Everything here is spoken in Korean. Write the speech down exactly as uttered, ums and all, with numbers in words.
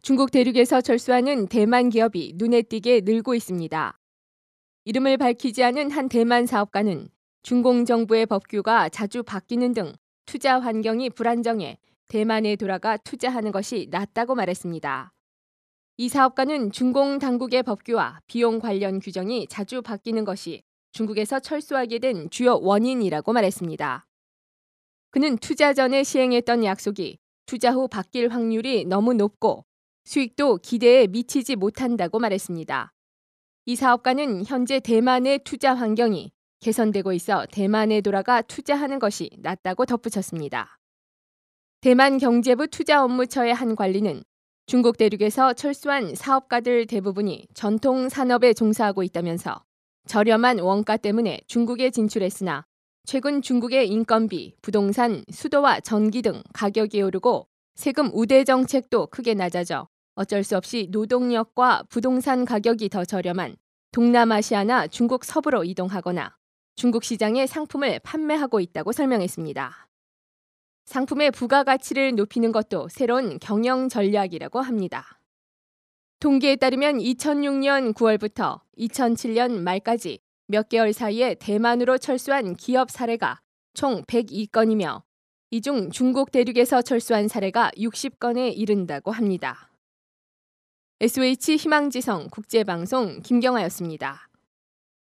중국 대륙에서 철수하는 대만 기업이 눈에 띄게 늘고 있습니다. 이름을 밝히지 않은 한 대만 사업가는 중공정부의 법규가 자주 바뀌는 등 투자 환경이 불안정해 대만에 돌아가 투자하는 것이 낫다고 말했습니다. 이 사업가는 중공 당국의 법규와 비용 관련 규정이 자주 바뀌는 것이 중국에서 철수하게 된 주요 원인이라고 말했습니다. 그는 투자 전에 시행했던 약속이 투자 후 바뀔 확률이 너무 높고 수익도 기대에 미치지 못한다고 말했습니다. 이 사업가는 현재 대만의 투자 환경이 개선되고 있어 대만에 돌아가 투자하는 것이 낫다고 덧붙였습니다. 대만 경제부 투자업무처의 한 관리는 중국 대륙에서 철수한 사업가들 대부분이 전통 산업에 종사하고 있다면서 저렴한 원가 때문에 중국에 진출했으나 최근 중국의 인건비, 부동산, 수도와 전기 등 가격이 오르고 세금 우대 정책도 크게 낮아져 어쩔 수 없이 노동력과 부동산 가격이 더 저렴한 동남아시아나 중국 서부로 이동하거나 중국 시장에 상품을 판매하고 있다고 설명했습니다. 상품의 부가가치를 높이는 것도 새로운 경영 전략이라고 합니다. 통계에 따르면 이천육 년 구월부터 이천칠 년 말까지 몇 개월 사이에 대만으로 철수한 기업 사례가 총 백이 건이며 이 중 중국 대륙에서 철수한 사례가 육십 건에 이른다고 합니다. 에스오에이치 희망지성 국제방송 김경아였습니다.